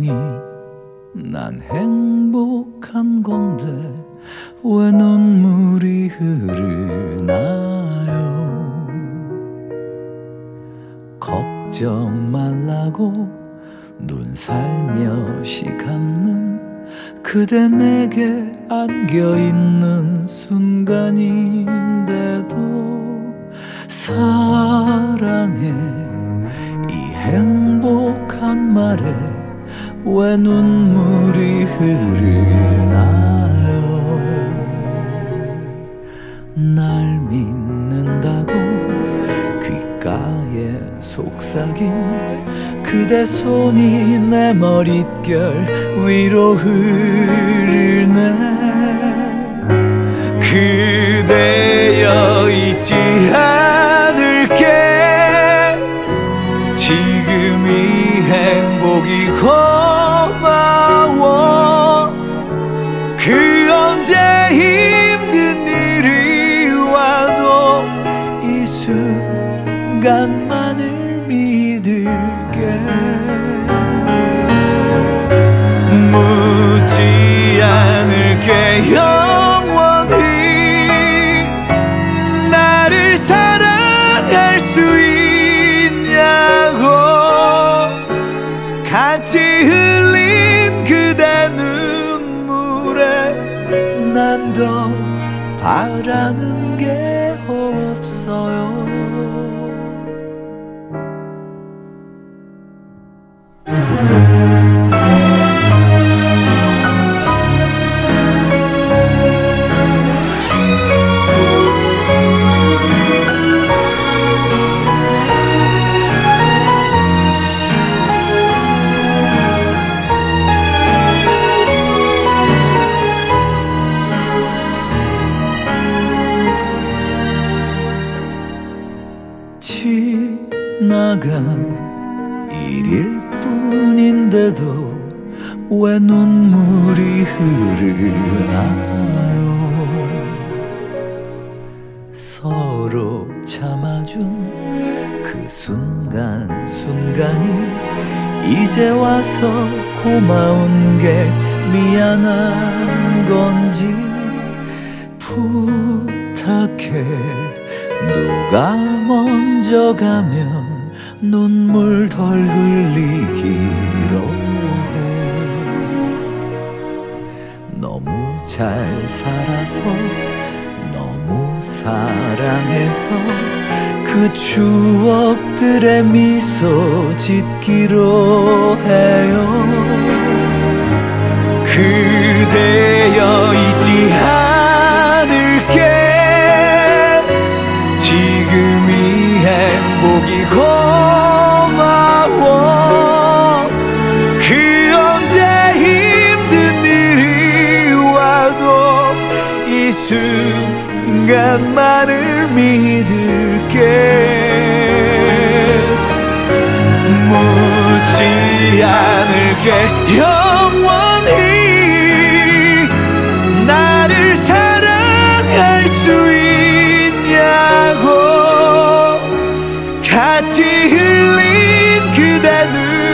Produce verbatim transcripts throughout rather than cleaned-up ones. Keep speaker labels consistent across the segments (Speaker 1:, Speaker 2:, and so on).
Speaker 1: 분명히 난 행복한 건데 왜 눈물이 흐르나요? 걱정 말라고 눈 살며시 감는 그대 내게 안겨있는 순간인데도 사랑해 이 행복한 말에 왜 눈물이 흐르나요? 날 믿는다고 귓가에 속삭인 그대 손이 내 머릿결 위로 흐르네. 그대여 잊지 않을게. 지금 이 행복이 고마워. 그 언제 힘든 일이 와도 이 순간만을 믿을게. 묻지 않을게. 영원히 나를 사랑할 수 있냐고. 같이 흘린 그대 눈물에 난 더 바라는 게 없어요. 지나간 일일 뿐인데도 왜 눈물이 흐르나요? 서로 참아준 그 순간 순간이 이제 와서 고마운 게 미안한 건지. 부탁해 누가 먼저 가면 눈물 덜 흘리기로 해. 너무 잘 살아서 너무 사랑해서 그 추억들에 미소 짓기로 해요. 그대여 잊지 않을게. 지금 이 행복이 고마워. 그 언제 힘든 일이 와도 이 순간만을 믿을게. 묻지 않을게. 영원히 나를 사랑할 수 있냐고. 같이 흘린 그대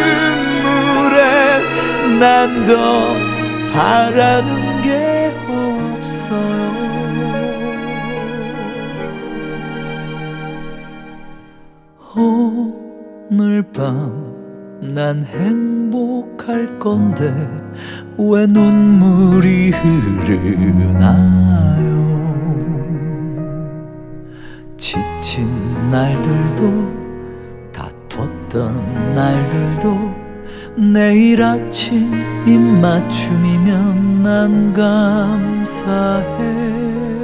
Speaker 1: 눈물에 난 더 바라는 게 없어요. 오늘 밤 난 행복할 건데 왜 눈물이 흐르나요? 지친 날들도 다퉜던 날들도 내일 아침 입맞춤이면 난 감사해.